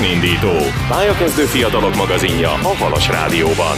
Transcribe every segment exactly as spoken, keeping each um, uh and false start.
Önindító, pályakezdő fiatalok magazinja a Halas Rádióban.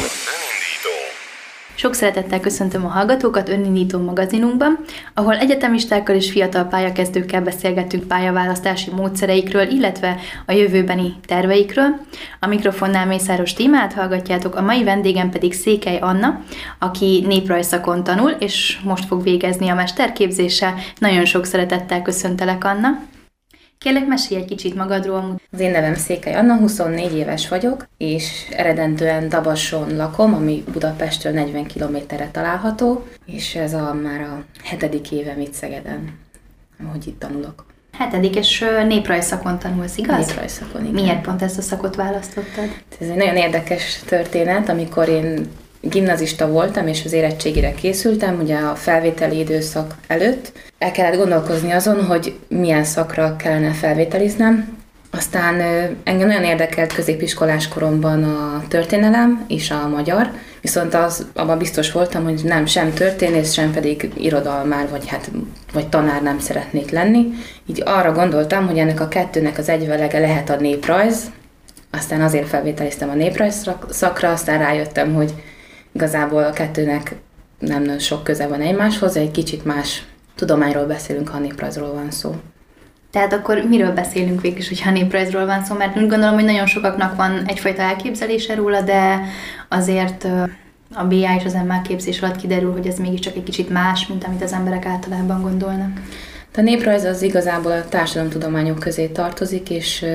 Sok szeretettel köszöntöm a hallgatókat Önindító magazinunkban, ahol egyetemistákkal és fiatal pályakezdőkkel beszélgetünk pályaválasztási módszereikről, illetve a jövőbeni terveikről. A mikrofonnál Mészáros Tímát hallgatjátok, a mai vendégem pedig Székely Anna, aki néprajzszakon tanul, és most fog végezni a mesterképzéssel. Nagyon sok szeretettel köszöntelek, Anna. Kérlek, mesélj egy kicsit magadról. Az én nevem Székely Anna, huszonnégy éves vagyok, és eredendően Dabasson lakom, ami Budapesttől negyven kilométerre található, és ez a már a hetedik évem itt Szegeden, ahogy itt tanulok. Hetedik, és néprajzszakon tanulsz, igaz? Néprajzszakon, igen. Miért pont ezt a szakot választottad? Ez egy nagyon érdekes történet, amikor én gimnazista voltam, és az érettségire készültem, ugye a felvételi időszak előtt. El kellett gondolkozni azon, hogy milyen szakra kellene felvételiznem. Aztán engem nagyon érdekelt középiskolás koromban a történelem és a magyar, viszont az, abban biztos voltam, hogy nem sem történész, sem pedig irodalmár, vagy, hát, vagy tanár nem szeretnék lenni. Így arra gondoltam, hogy ennek a kettőnek az egyvelege lehet a néprajz. Aztán azért felvételiztem a néprajz szakra, aztán rájöttem, hogy igazából a kettőnek nem nagyon sok köze van egymáshoz, egy kicsit más tudományról beszélünk, ha néprajzról van szó. Tehát akkor miről beszélünk végül is, hogyha néprajzról van szó? Mert úgy gondolom, hogy nagyon sokaknak van egyfajta elképzelése róla, de azért a bé á és az em á képzés alatt kiderül, hogy ez mégiscsak egy kicsit más, mint amit az emberek általában gondolnak. A néprajz az igazából a társadalomtudományok közé tartozik, és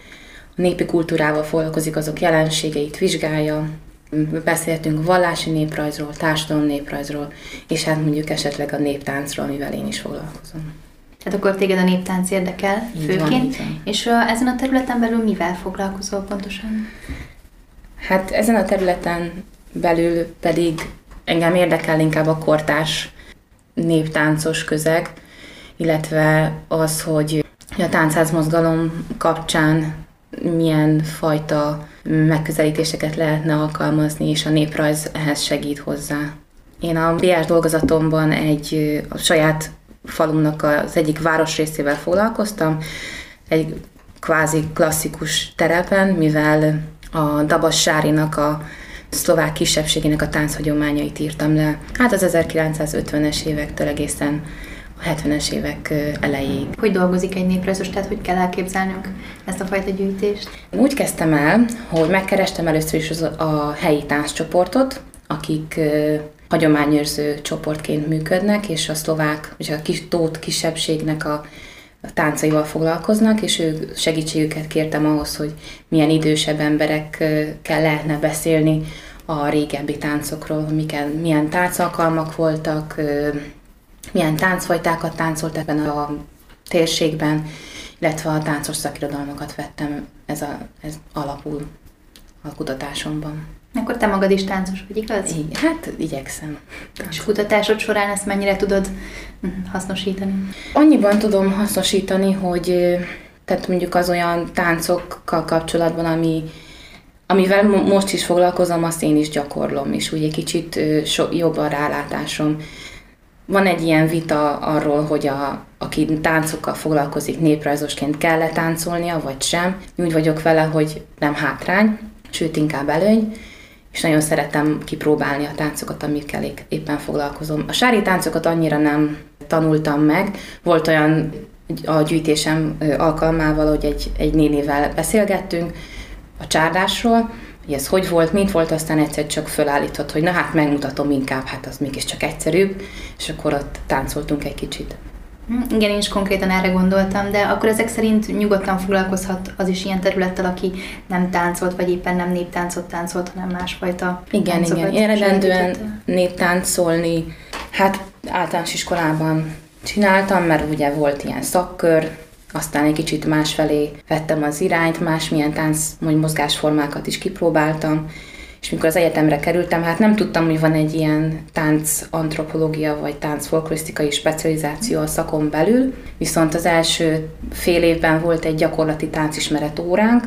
a népi kultúrával foglalkozik, azok jelenségeit vizsgálja. Beszélhetünk vallási néprajzról, társadalom néprajzról, és hát mondjuk esetleg a néptáncról, amivel én is foglalkozom. Tehát akkor téged a néptánc érdekel így főként, van, így van. És uh, ezen a területen belül mivel foglalkozol pontosan? Hát ezen a területen belül pedig engem érdekel inkább a kortárs néptáncos közeg, illetve az, hogy a táncházmozgalom kapcsán milyen fajta megközelítéseket lehetne alkalmazni, és a néprajz ehhez segít hozzá. Én a bé á-s dolgozatomban egy a saját falumnak az egyik városrészével foglalkoztam, egy kvázi klasszikus terepen, mivel a Dabas-Sárinak, a szlovák kisebbségének a tánchagyományait írtam le. Hát az ezerkilencszázötvenes évektől egészen a hetvenes évek elejéig. Hogy dolgozik egy néprajzos, tehát hogy kell elképzelnünk ezt a fajta gyűjtést? Úgy kezdtem el, hogy megkerestem először is az a helyi tánccsoportot, akik uh, hagyományőrző csoportként működnek, és a szlovák, vagy a kis tót kisebbségnek a, a táncaival foglalkoznak, és ők segítségüket kértem ahhoz, hogy milyen idősebb emberekkel lehetne beszélni a régebbi táncokról, milyen, milyen táncalkalmak voltak, uh, milyen táncfajtákat táncolt ebben a térségben, illetve a táncos szakirodalmakat vettem ez, a, ez alapul a kutatásomban. Akkor te magad is táncos vagy, igaz? Igen, hát igyekszem. És kutatásod során ezt mennyire tudod hasznosítani? Annyiban tudom hasznosítani, hogy tehát mondjuk az olyan táncokkal kapcsolatban, ami, amivel most is foglalkozom, azt én is gyakorlom, és úgy egy kicsit so, jobb a rálátásom. Van egy ilyen vita arról, hogy a, aki táncokkal foglalkozik néprajzosként kell-e táncolnia, vagy sem. Úgy vagyok vele, hogy nem hátrány, sőt inkább előny, és nagyon szeretem kipróbálni a táncokat, amikkel éppen foglalkozom. A sári táncokat annyira nem tanultam meg. Volt olyan a gyűjtésem alkalmával, hogy egy, egy nénivel beszélgettünk a csárdásról, hogy ez hogy volt, mint volt, aztán egyszer csak fölállított, hogy na hát megmutatom inkább, hát az mégiscsak egyszerűbb, és akkor ott táncoltunk egy kicsit. Igen, én is konkrétan erre gondoltam, de akkor ezek szerint nyugodtan foglalkozhat az is ilyen területtel, aki nem táncolt, vagy éppen nem néptáncot táncolt, hanem másfajta Igen, igen. Én eredendően néptáncolni, hát általános iskolában csináltam, mert ugye volt ilyen szakkör, aztán egy kicsit másfelé vettem az irányt, másmilyen tánc, vagy mozgásformákat is kipróbáltam, és mikor az egyetemre kerültem, hát nem tudtam, hogy van egy ilyen táncantropológia vagy táncfolklorisztikai specializáció a szakon belül, viszont az első fél évben volt egy gyakorlati táncismeret óránk,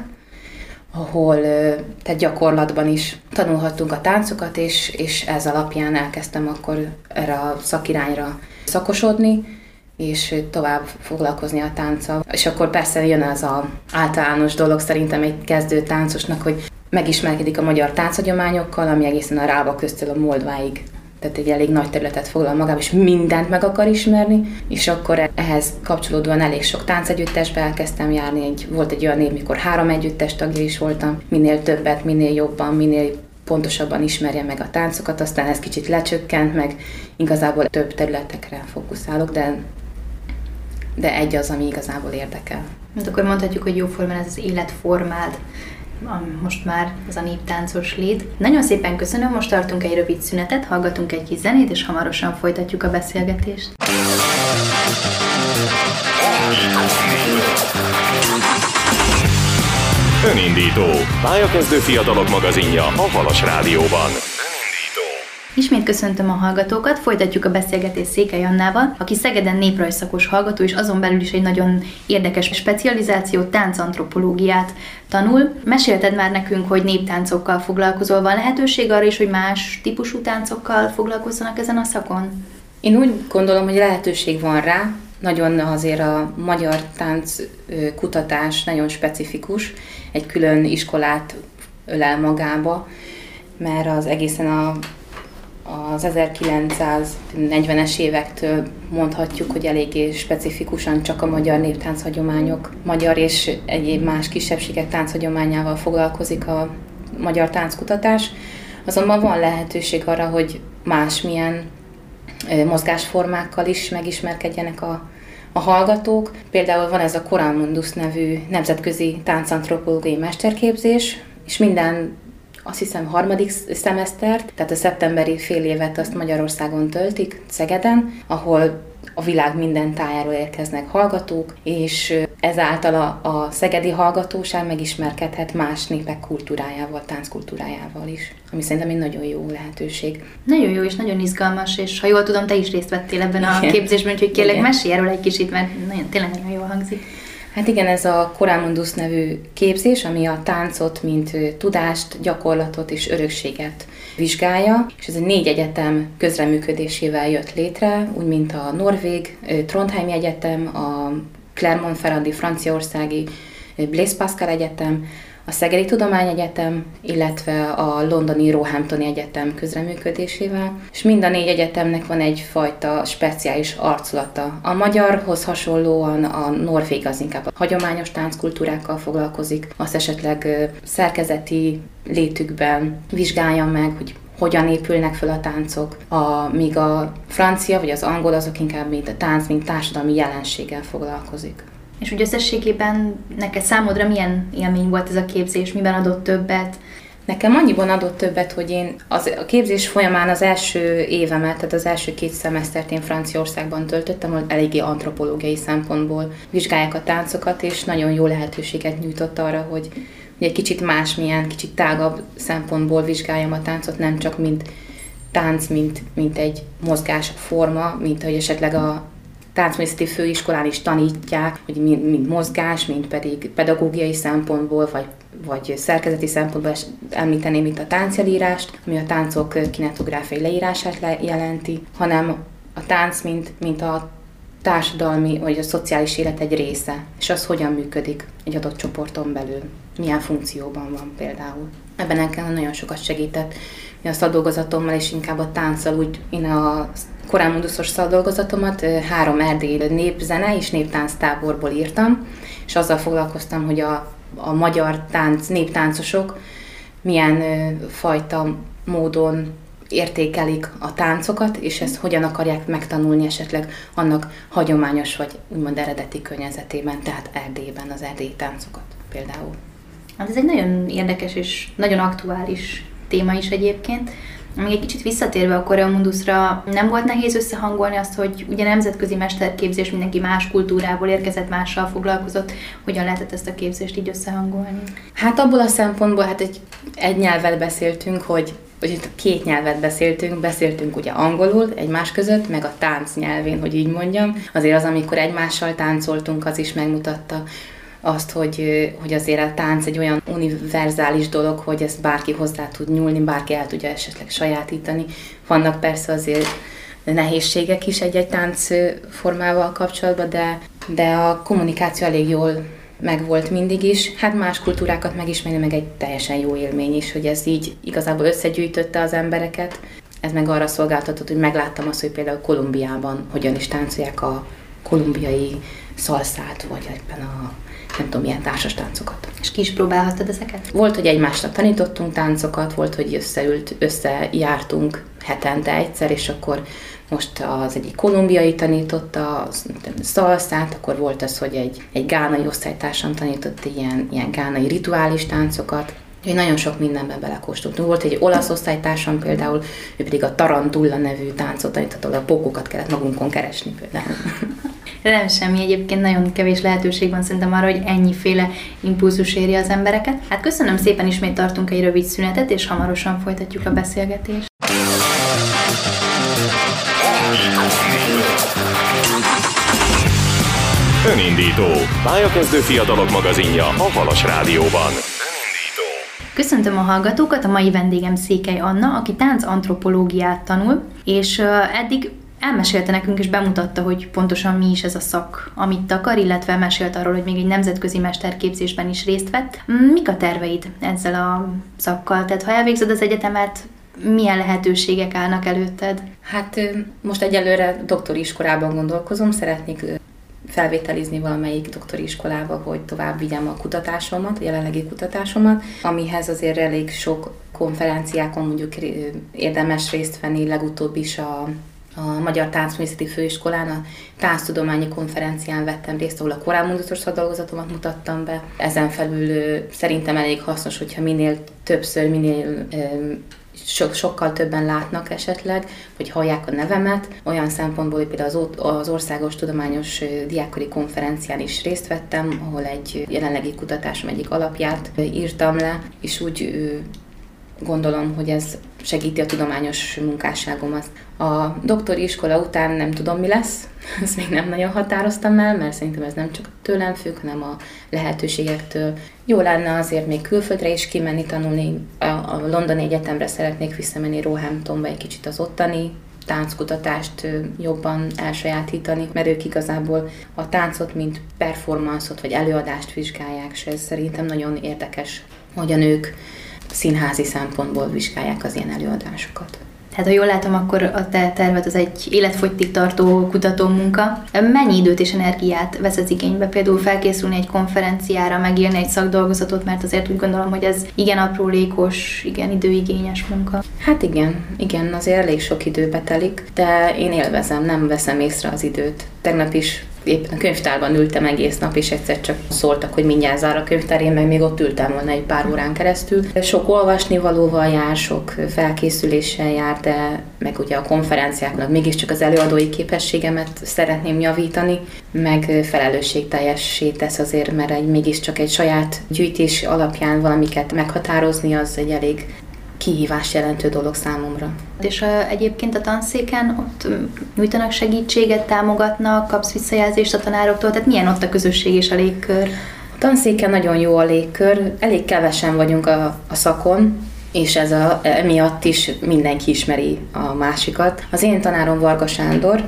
ahol tehát gyakorlatban is tanulhattunk a táncokat, és, és ez alapján elkezdtem akkor erre a szakirányra szakosodni, és tovább foglalkozni a tánccal. És akkor persze jön az a általános dolog szerintem egy kezdő táncosnak, hogy megismerkedik a magyar tánchagyományokkal, ami egészen a Rába köztől a Moldváig, tehát egy elég nagy területet foglal magába, és mindent meg akar ismerni, és akkor ehhez kapcsolódóan elég sok táncegyüttesbe elkezdtem járni. Egy, volt egy olyan év, mikor három együttes tagja is voltam, minél többet, minél jobban, minél pontosabban ismerje meg a táncokat, aztán ez kicsit lecsökkent, meg igazából több területekre fókuszálok, de, de egy az, ami igazából érdekel. Hát akkor mondhatjuk, hogy jóformán ez az életformád, most már ez a néptáncos lét. Nagyon szépen köszönöm, most tartunk egy rövid szünetet, hallgatunk egy kis zenét, és hamarosan folytatjuk a beszélgetést. Önindító. Pályakezdő fiatalok magazinja a Halas Rádióban. Ismét köszöntöm a hallgatókat, folytatjuk a beszélgetést Székely Annával, aki Szegeden néprajzszakos hallgató, és azon belül is egy nagyon érdekes specializáció, táncantropológiát tanul. Mesélted már nekünk, hogy néptáncokkal foglalkozol, van lehetőség arra is, hogy más típusú táncokkal foglalkozzanak ezen a szakon? Én úgy gondolom, hogy lehetőség van rá. Nagyon azért a magyar tánc kutatás nagyon specifikus, egy külön iskolát ölel magába, mert az egészen a az ezerkilencszáznegyvenes évektől mondhatjuk, hogy eléggé specifikusan csak a magyar néptánchagyományok, magyar és egyéb más kisebbségek tánchagyományával foglalkozik a magyar tánckutatás. Azonban van lehetőség arra, hogy másmilyen mozgásformákkal is megismerkedjenek a, a hallgatók. Például van ez a Coram Mundus nevű nemzetközi táncantropológiai mesterképzés, és minden azt hiszem harmadik szemesztert, tehát a szeptemberi fél évet azt Magyarországon töltik, Szegeden, ahol a világ minden tájáról érkeznek hallgatók, és ezáltal a, a szegedi hallgatóság megismerkedhet más népek kultúrájával, tánckultúrájával is, ami szerintem egy nagyon jó lehetőség. Nagyon jó és nagyon izgalmas, és ha jól tudom, te is részt vettél ebben a Igen. képzésben, úgyhogy kérlek, Igen. mesélj erről egy kicsit, mert nagyon, tényleg nagyon jól hangzik. Hát igen, ez a Coram Mundus nevű képzés, ami a táncot, mint tudást, gyakorlatot és örökséget vizsgálja, és ez a négy egyetem közreműködésével jött létre, úgy mint a norvég Trondheimi Egyetem, a Clermont-Ferrandi franciaországi Blaise Pascal Egyetem, a Szegedi Tudományegyetem, illetve a londoni Roehamptoni Egyetem közreműködésével, és mind a négy egyetemnek van egyfajta speciális arculata. A magyarhoz hasonlóan a norvég az inkább a hagyományos tánckultúrákkal foglalkozik, azt esetleg szerkezeti létükben vizsgálja meg, hogy hogyan épülnek fel a táncok, a, míg a francia vagy az angol azok inkább mint a tánc, mint társadalmi jelenséggel foglalkozik. És úgy összességében neked számodra milyen élmény volt ez a képzés, miben adott többet? Nekem annyiban adott többet, hogy én az, a képzés folyamán az első évemet, tehát az első két szemesztert én Franciaországban töltöttem, ahol eléggé antropológiai szempontból vizsgálják a táncokat, és nagyon jó lehetőséget nyújtott arra, hogy, hogy egy kicsit másmilyen, kicsit tágabb szempontból vizsgáljam a táncot, nem csak mint tánc, mint, mint egy mozgásforma, mint hogy esetleg a táncművészeti főiskolán is tanítják, hogy mind, mind mozgás, mind pedig pedagógiai szempontból, vagy, vagy szerkezeti szempontból említeném itt a táncjelírást, ami a táncok kinetográfiai leírását jelenti, hanem a tánc, mint, mint a társadalmi vagy a szociális élet egy része, és az hogyan működik egy adott csoporton belül, milyen funkcióban van például. Ebben nekem nagyon sokat segített. A szakdolgozatommal és inkább a tánccal, úgy én a Coram Mundusos szakdolgozatomat három erdélyi népzene és néptánc táborból írtam, és azzal foglalkoztam, hogy a, a magyar tánc, néptáncosok milyen ö, fajta módon értékelik a táncokat, és ezt hogyan akarják megtanulni esetleg annak hagyományos vagy úgymond eredeti környezetében, tehát Erdélyben az erdélyi táncokat például. Hát ez egy nagyon érdekes és nagyon aktuális téma is egyébként. Még egy kicsit visszatérve a Coram Mundusra, nem volt nehéz összehangolni azt, hogy ugye nemzetközi mesterképzés, mindenki más kultúrából érkezett, mással foglalkozott, hogyan lehetett ezt a képzést így összehangolni? Hát abból a szempontból, hát egy, egy nyelvet beszéltünk, hogy vagy két nyelvet beszéltünk, beszéltünk ugye angolul egymás között, meg a tánc nyelvén, hogy így mondjam. Azért az, amikor egymással táncoltunk, az is megmutatta azt, hogy, hogy azért a tánc egy olyan univerzális dolog, hogy ezt bárki hozzá tud nyúlni, bárki el tudja esetleg sajátítani. Vannak persze azért nehézségek is egy-egy táncformával kapcsolatban, de, de a kommunikáció elég jól megvolt mindig is. Hát más kultúrákat megismerni meg egy teljesen jó élmény is, hogy ez így igazából összegyűjtötte az embereket. Ez meg arra szolgáltatott, hogy megláttam azt, hogy például Kolumbiában hogyan is táncolják a kolumbiai szalszát, vagy ebben a nem tudom, milyen társas táncokat. És ki is próbálhattad ezeket? Volt, hogy egymásnak tanítottunk táncokat, volt, hogy összeült, összejártunk hetente egyszer, és akkor most az egyik kolumbiai tanította a szalszát, akkor volt az, hogy egy, egy gánai osztálytársam tanított ilyen, ilyen gánai rituális táncokat. Úgyhogy nagyon sok mindenben belekóstoltunk. Volt egy olasz osztálytársam például, ő pedig a tarantula nevű táncot tanított, ahol a pókokat kellett magunkon keresni például. De nem semmi, egyébként nagyon kevés lehetőség van szerintem arra, hogy ennyiféle impulzus érje az embereket. Hát köszönöm szépen, ismét tartunk egy rövid szünetet, és hamarosan folytatjuk a beszélgetést. Önindító. Pályakezdő fiatalok magazinja a Halas Rádióban. Köszöntöm a hallgatókat, a mai vendégem Székely Anna, aki táncantropológiát tanul, és eddig elmesélte nekünk és bemutatta, hogy pontosan mi is ez a szak, amit takar, illetve mesélt arról, hogy még egy nemzetközi mesterképzésben is részt vett. Mik a terveid ezzel a szakkal? Tehát ha elvégzed az egyetemet, milyen lehetőségek állnak előtted? Hát most egyelőre doktori iskolában gondolkozom, szeretnék felvételizni valamelyik doktori iskolába, hogy tovább vigyem a kutatásomat, a jelenlegi kutatásomat, amihez azért elég sok konferenciákon mondjuk érdemes részt venni, legutóbb is a A Magyar Táncművészeti Főiskolán a tánctudományi konferencián vettem részt, ahol a korálmondatos szakdolgozatomat mutattam be. Ezen felül szerintem elég hasznos, hogyha minél többször, minél so, sokkal többen látnak esetleg, vagy hallják a nevemet. Olyan szempontból, hogy például az Országos Tudományos Diákkori Konferencián is részt vettem, ahol egy jelenlegi kutatásom egyik alapját írtam le, és úgy gondolom, hogy ez segíti a tudományos munkásságomat. A doktori iskola után nem tudom, mi lesz, ezt még nem nagyon határoztam el, mert szerintem ez nem csak tőlem függ, hanem a lehetőségektől. Jó lenne azért még külföldre is kimenni tanulni, a Londoni Egyetemre szeretnék visszamenni, Roehamptonba egy kicsit az ottani tánckutatást jobban elsajátítani, mert ők igazából a táncot, mint performanszot vagy előadást vizsgálják, és ez szerintem nagyon érdekes, hogy a nők színházi szempontból vizsgálják az ilyen előadásokat. Tehát ha jól látom, akkor a te terved az egy életfogytig tartó kutatómunka. Mennyi időt és energiát vesz az igénybe? Például felkészülni egy konferenciára, megírni egy szakdolgozatot, mert azért úgy gondolom, hogy ez igen aprólékos, igen időigényes munka. Hát igen, igen, azért elég sok időbe telik, de én élvezem, nem veszem észre az időt. Tegnap is éppen a könyvtárban ültem egész nap, és egyszer csak szóltak, hogy mindjárt zár a könyvtár, én meg még ott ültem volna egy pár órán keresztül. Sok olvasnivalóval jár, sok felkészüléssel jár, de meg ugye a konferenciáknak mégiscsak az előadói képességemet szeretném javítani, meg felelősségteljessé tesz azért, mert egy, mégiscsak egy saját gyűjtés alapján valamiket meghatározni, az egy elég kihívás jelentő dolog számomra. És a, egyébként a tanszéken ott nyújtanak segítséget, támogatnak, kapsz visszajelzést a tanároktól, tehát milyen ott a közösség és a légkör? A tanszéken nagyon jó a légkör, elég kevesen vagyunk a, a szakon, és ez a, emiatt is mindenki ismeri a másikat. Az én tanárom Varga Sándor,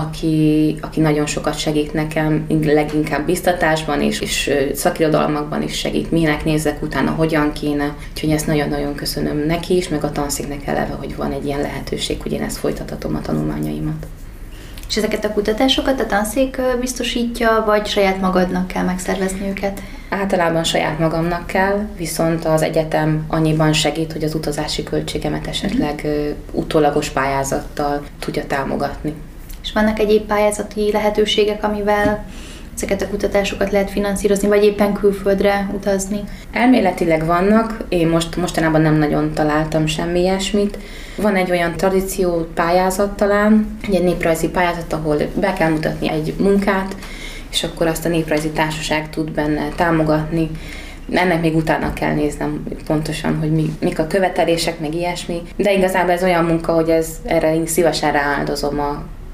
aki, aki nagyon sokat segít nekem, leginkább biztatásban és, és szakirodalmakban is segít, minek nézzek utána, hogyan kéne. Úgyhogy ezt nagyon-nagyon köszönöm neki is, meg a tanszéknek eleve, hogy van egy ilyen lehetőség, hogy én ezt folytathatom a tanulmányaimat. És ezeket a kutatásokat a tanszék biztosítja, vagy saját magadnak kell megszervezni őket? Általában saját magamnak kell, viszont az egyetem annyiban segít, hogy az utazási költségemet esetleg mm. utólagos pályázattal tudja támogatni. És vannak egyéb pályázati lehetőségek, amivel ezeket a kutatásokat lehet finanszírozni, vagy éppen külföldre utazni? Elméletileg vannak, én most mostanában nem nagyon találtam semmi ilyesmit. Van egy olyan tradíció pályázat talán, egy néprajzi pályázat, ahol be kell mutatni egy munkát, és akkor azt a néprajzi társaság tud benne támogatni. Ennek még utána kell néznem pontosan, hogy mi, mik a követelések, meg ilyesmi. De igazából ez olyan munka, hogy ez, erre én szívesen rááldozom a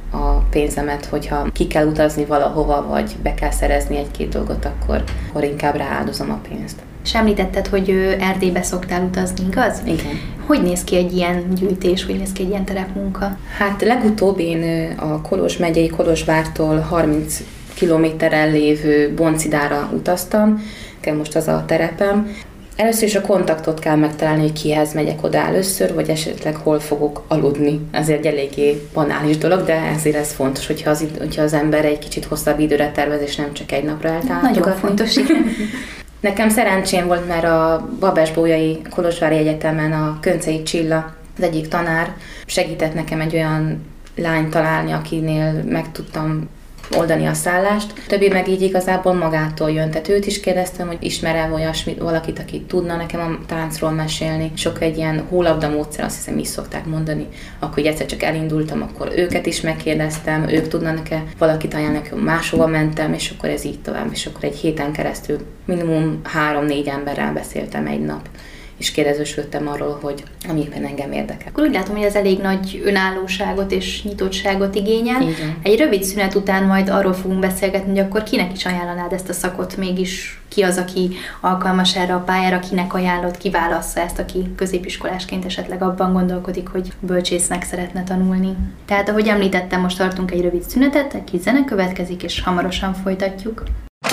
a pénzemet, hogyha ki kell utazni valahova, vagy be kell szerezni egy-két dolgot, akkor, akkor inkább rááldozom a pénzt. És említetted, hogy Erdélybe szoktál utazni, igaz? Igen. Hogy néz ki egy ilyen gyűjtés, hogy néz ki egy ilyen terepmunka? Hát legutóbb én a Kolozs megyei Kolozsvártól harminc kilométerrel lévő Boncidára utaztam, nekem most az a terepem. Először is a kontaktot kell megtalálni, hogy kihez megyek oda először, vagy esetleg hol fogok aludni. Ez egy eléggé banális dolog, de ezért ez fontos, hogyha az, hogyha az ember egy kicsit hosszabb időre tervez, és nem csak egy napra eltállatogatni. Nagyon fontos, igen. Nekem szerencsém volt, mert a Babes-Bolyai Kolozsvári Egyetemen a Köncei Csilla, az egyik tanár segített nekem egy olyan lányt találni, akinél meg tudtam oldani a szállást. Többi meg így igazából magától jön. Tehát őt is kérdeztem, hogy ismerem olyasmit, valakit, aki tudna nekem a táncról mesélni. Sok egy ilyen hólabda módszer, azt hiszem, is szokták mondani. Akkor így egyszer csak elindultam, akkor őket is megkérdeztem, ők tudnak-e valakit ajánlani, hogy máshova mentem, és akkor ez így tovább. És akkor egy héten keresztül minimum három-négy emberrel beszéltem egy nap, és kérdezősködtem arról, hogy ami éppen engem érdekel. Akkor úgy látom, hogy ez elég nagy önállóságot és nyitottságot igényel. Igen. Egy rövid szünet után majd arról fogunk beszélgetni, hogy akkor kinek is ajánlanád ezt a szakot, mégis ki az, aki alkalmas erre a pályára, kinek ajánlott, ki válassza ezt, aki középiskolásként esetleg abban gondolkodik, hogy bölcsésznek szeretne tanulni. Tehát, ahogy említettem, most tartunk egy rövid szünetet, egy kis zene következik, és hamarosan folytatjuk.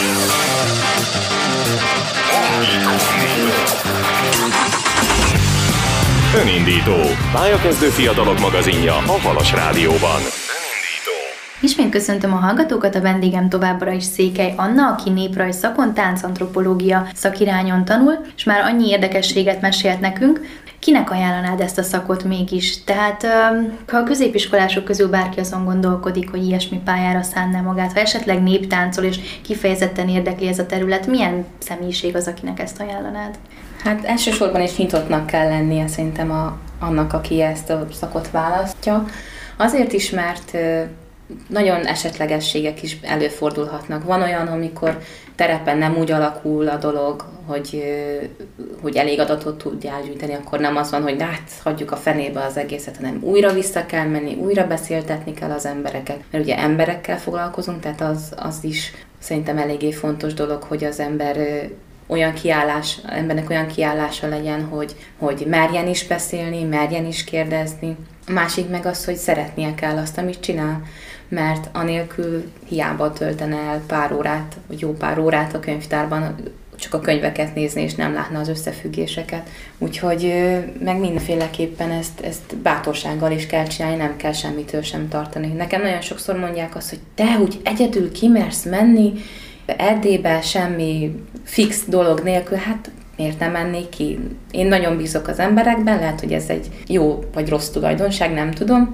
Önindító. Pályakezdő fiatalok magazinja a Halas Rádióban. Ismét köszöntöm a hallgatókat, a vendégem továbbra is Székely Anna, aki néprajz szakon, táncantropológia szakirányon tanul, és már annyi érdekességet mesélt nekünk. Kinek ajánlanád ezt a szakot mégis? Tehát, ha a középiskolások közül bárki azon gondolkodik, hogy ilyesmi pályára szánná magát, ha esetleg néptáncol és kifejezetten érdekli ez a terület, milyen személyiség az, akinek ezt ajánlanád? Hát elsősorban is nyitottnak kell lennie szerintem a, annak, aki ezt a szakot választja. Azért is, mert nagyon esetlegességek is előfordulhatnak. Van olyan, amikor terepen nem úgy alakul a dolog, hogy, hogy elég adatot tudjál gyűjteni, akkor nem az van, hogy hát hagyjuk a fenébe az egészet, hanem újra vissza kell menni, újra beszéltetni kell az embereket. Mert ugye emberekkel foglalkozunk, tehát az, az is szerintem eléggé fontos dolog, hogy az ember olyan kiállás, embernek olyan kiállása legyen, hogy, hogy merjen is beszélni, merjen is kérdezni. A másik meg az, hogy szeretnie kell azt, amit csinál, mert anélkül hiába töltene el pár órát, vagy jó pár órát a könyvtárban, csak a könyveket nézni, és nem látna az összefüggéseket. Úgyhogy meg mindenféleképpen ezt, ezt bátorsággal is kell csinálni, nem kell semmitől sem tartani. Nekem nagyon sokszor mondják azt, hogy te úgy egyedül kimersz menni, Erdélybe semmi fix dolog nélkül, hát miért nem mennék ki? Én nagyon bízok az emberekben, lehet, hogy ez egy jó vagy rossz tulajdonság, nem tudom,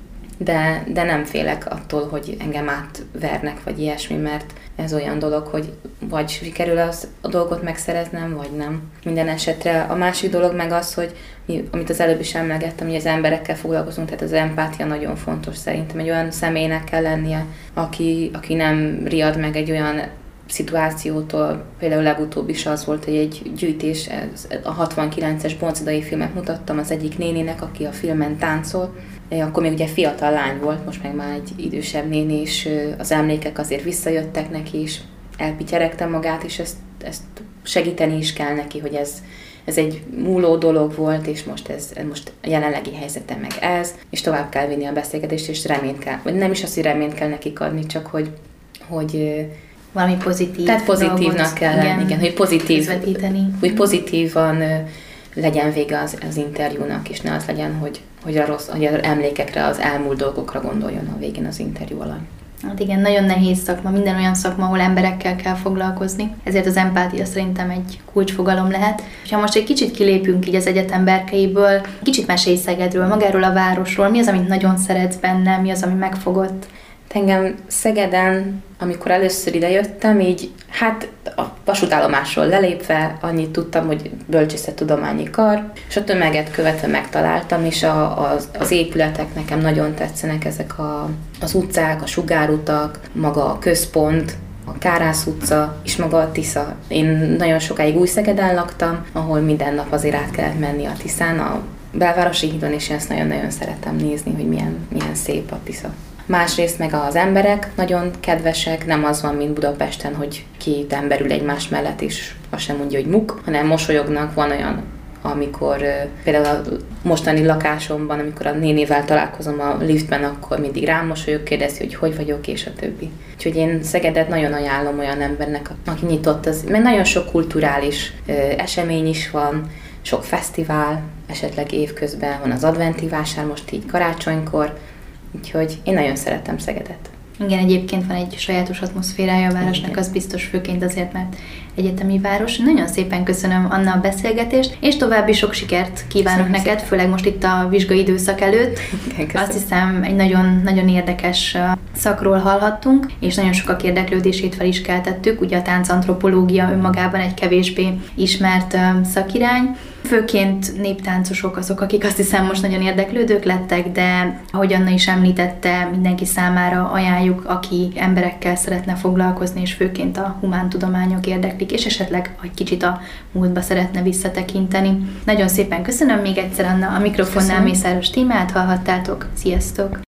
de, de nem félek attól, hogy engem átvernek, vagy ilyesmi, mert ez olyan dolog, hogy vagy sikerül az, a dolgot megszereznem, vagy nem. Minden esetre a másik dolog meg az, hogy mi, amit az előbb is emlegettem, hogy az emberekkel foglalkozunk, tehát az empátia nagyon fontos szerintem. Egy olyan személynek kell lennie, aki, aki nem riad meg egy olyan szituációtól. Például legutóbb is az volt, hogy egy gyűjtés, a hatvankilences boncidai filmet mutattam az egyik néninek, aki a filmen táncol. Akkor még ugye fiatal lány volt, most meg már egy idősebb néni, és az emlékek azért visszajöttek neki, és elpityeregte magát, és ezt, ezt segíteni is kell neki, hogy ez, ez egy múló dolog volt, és most ez most a jelenlegi helyzete meg ez, és tovább kell vinni a beszélgetést, és reményt kell, vagy nem is azt, hogy reményt kell nekik adni, csak hogy, hogy valami pozitív. Tehát pozitívnak kell lenni, igen, hogy pozitív, hogy pozitívan legyen vége az, az interjúnak, és ne az legyen, hogy, hogy, a rossz, hogy az emlékekre, az elmúlt dolgokra gondoljon a végén az interjú alany. Hát igen, nagyon nehéz szakma, minden olyan szakma, ahol emberekkel kell foglalkozni. Ezért az empátia szerintem egy kulcsfogalom lehet. Ha most egy kicsit kilépünk így az egyetem berkeiből, kicsit mesélj Szegedről, magáról a városról, mi az, amit nagyon szeretsz benne, mi az, ami megfogott? Engem Szegeden, amikor először idejöttem, így hát a vasútállomásról lelépve annyit tudtam, hogy bölcsészettudományi kar, és a tömeget követve megtaláltam, és a, az, az épületek nekem nagyon tetszenek, ezek a, az utcák, a sugárutak, maga a központ, a Kárász utca, és maga a Tisza. Én nagyon sokáig Új-Szegeden laktam, ahol minden nap azért át kellett menni a Tiszán, a belvárosi hídon, és én ezt nagyon-nagyon szeretem nézni, hogy milyen, milyen szép a Tisza. Másrészt meg az emberek nagyon kedvesek, nem az van, mint Budapesten, hogy két ember ül egymás mellett, és azt sem mondja, hogy muk, hanem mosolyognak. Van olyan, amikor például a mostani lakásomban, amikor a nénivel találkozom a liftben, akkor mindig rám mosolyog, kérdezi, hogy hogy vagyok, és a többi. Úgyhogy én Szegedet nagyon ajánlom olyan embernek, aki nyitott, az, mert nagyon sok kulturális ö, esemény is van, sok fesztivál, esetleg évközben van az adventi vásár, most így karácsonykor, úgyhogy én nagyon szeretem Szegedet. Igen, egyébként van egy sajátos atmoszférája a városnak, igen. Az biztos, főként azért, mert egyetemi város. Nagyon szépen köszönöm, Anna, a beszélgetést, és további sok sikert kívánok köszönöm neked, szépen. Főleg most itt a vizsgai időszak előtt. Igen, azt hiszem, egy nagyon, nagyon érdekes szakról hallhattunk, és nagyon sokak érdeklődését fel is keltettük. Ugye a táncantropológia önmagában egy kevésbé ismert szakirány. Főként néptáncosok azok, akik azt hiszem most nagyon érdeklődők lettek, de ahogy Anna is említette, mindenki számára ajánljuk, aki emberekkel szeretne foglalkozni, és főként a humántudományok érdeklik, és esetleg egy kicsit a múltba szeretne visszatekinteni. Nagyon szépen köszönöm még egyszer, Anna, a mikrofonnál Mészáros Tímát hallhattátok. Sziasztok!